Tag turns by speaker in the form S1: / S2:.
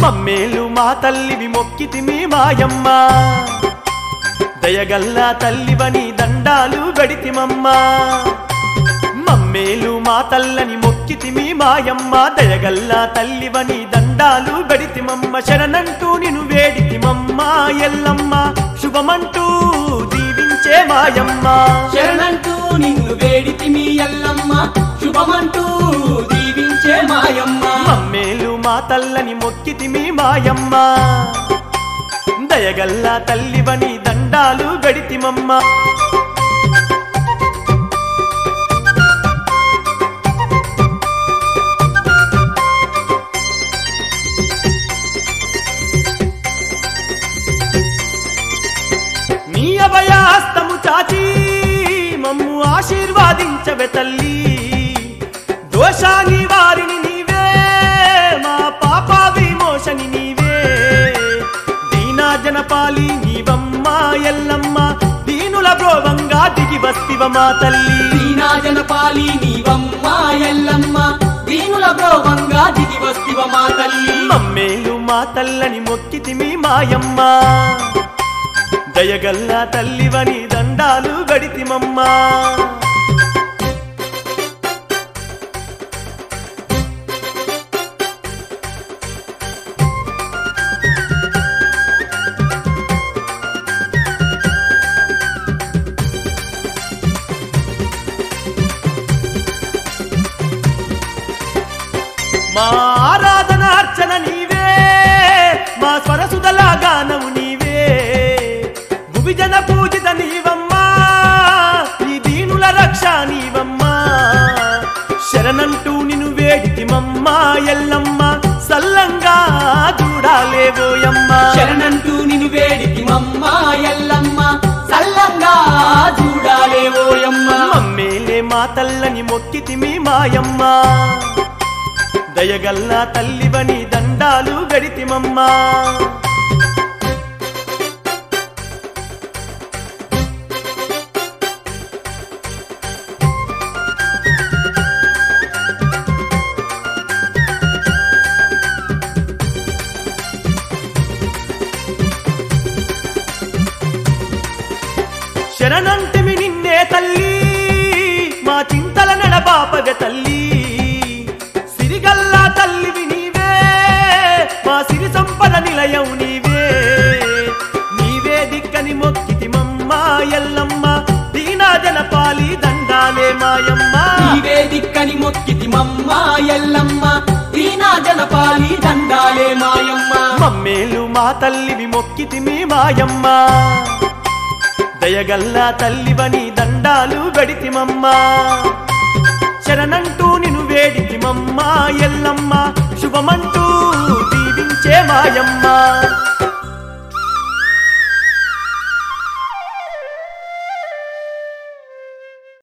S1: మమ్మేలు మా తల్లివి మొక్కితిమి మాయమ్మ దయగల్ల తల్లివని దండాలు గడితిమమ్మా మమ్మేలు మా తల్లని మొక్కితిమి మాయమ్మ దయగల్ల తల్లివని దండాలు గడితిమమ్మ శరణంటూ నిను వేడితిమమ్మ ఎల్లమ్మ శుభమంటూ దీవించే మాయమ్మ
S2: శరణంటూ నిన్ను వేడితిమి ఎల్లమ్మ శుభమంటూ దీవించే మాయమ్మ
S1: మమ్మేలు మా తల్లని మొక్కితిమి మాయమ్మ దయగల్ల తల్లివని దండాలు గడితిమమ్మ నీ అభయాస్తము చాచి మమ్ము ఆశీర్వాదించవే తల్లి దోషాని వారిని నీవే మా పాప విమోచని నీవే దీనా జనపాలి నీవమ్మ ఎల్లమ్మ దీనుల బ్రోవంగా దిగి వస్తివ మా తల్లి
S2: దీనా జనపాలి నీవమ్మ ఎల్లమ్మ దీనుల బ్రోవంగా దిగి వస్తివ మా తల్లి
S1: మమ్మేలు మా తల్లని మొక్కితిమి మాయమ్మ దయగల్ల తల్లివని దండాలు గడితిమమ్మా మా ఆరాధన అర్చన నీవే మా స్వరసుదల గానము నీవే భువిజన పూజిత నీవమ్మా ఈ దీనుల రక్ష నీవమ్మా శరణంటూ నిను వేడితిమమ్మా ఎల్లమ్మ సల్లంగా చూడాలేవోయమ్మ
S2: శరణంటూ నిను వేడితిమమ్మ ఎల్లమ్మ సల్లంగా చూడాలేవోయమ్మ
S1: మమ్మేలే మా తల్లని మొక్కితిమి మాయమ్మ దయగల్ల తల్లివని దండాలు గడితిమమ్మా శరణంటిమి నిన్నే తల్లి మా చింతల నడబాపగ తల్లి సిరిగల్లా తల్లివి నీవే మా సిరి సంపద నిలయం నీవే నీవే దిక్కని మొక్కితిమమ్మ ఎల్లమ్మ దీనా జనపాలి దండాలే మాయమ్మ
S2: నీవే దిక్కని మొక్కితిమమ్మ ఎల్లమ్మ దీనా జనపాలి దండాలే మాయమ్మ
S1: మమ్మేలు మా తల్లివి మొక్కితిమి మాయమ్మ దయగల్ల తల్లివని దండాలు గడితిమమ్మా శరణంటూ నిను వేడితిమమ్మ ఎల్లమ్మ శుభమంటూ దీవించే మాయమ్మ